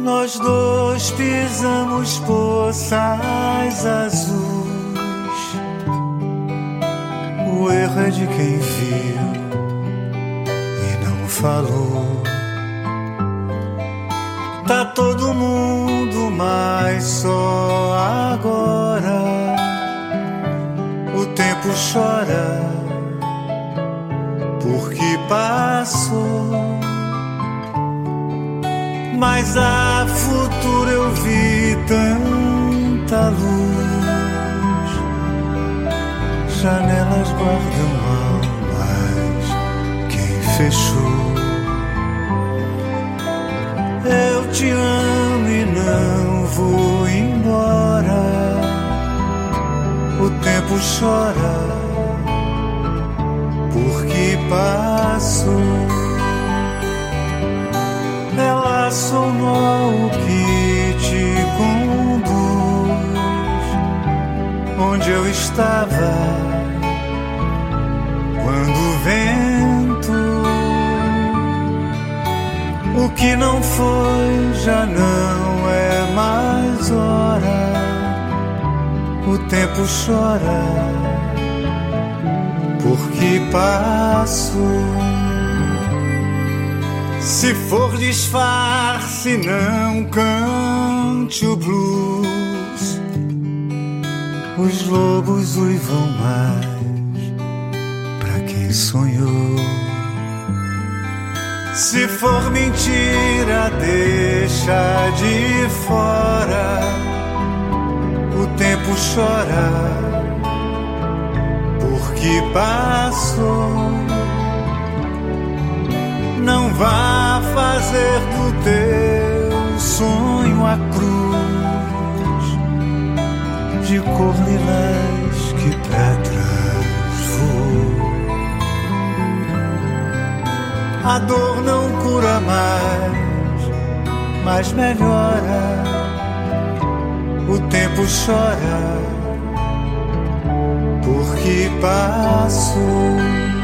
Nós dois pisamos poças azuis. O erro é de quem viu e não falou. Tá todo mundo, mas só agora o tempo chora porque passou. Mas a futuro eu vi tanta luz. Janelas guardam almas, quem fechou. Eu te amo e não vou embora. O tempo chora porque passou. Ela sou nó que te conduz onde eu estava quando o vento. O que não foi já não é mais hora. O tempo chora porque passou. Se for disfarce, não cante o blues. Os lobos uivam mais pra quem sonhou. Se for mentira, deixa de fora. O tempo chora porque passou. Não vá fazer do teu sonho a cruz de cor lilás que pra trás voou. A dor não cura mais, mas melhora. O tempo chora porque passou.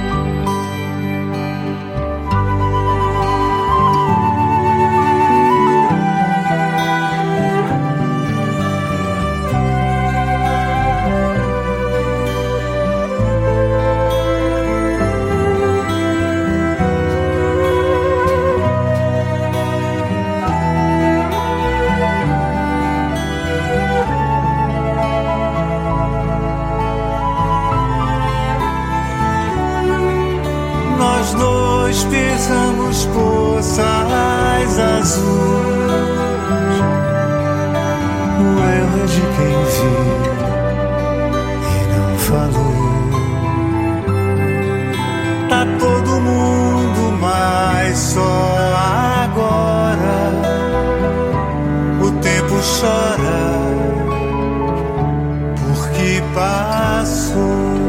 Nós dois pisamos poças azuis. O erro é de quem viu e não falou. Tá todo mundo, mas só agora o tempo chora porque passou.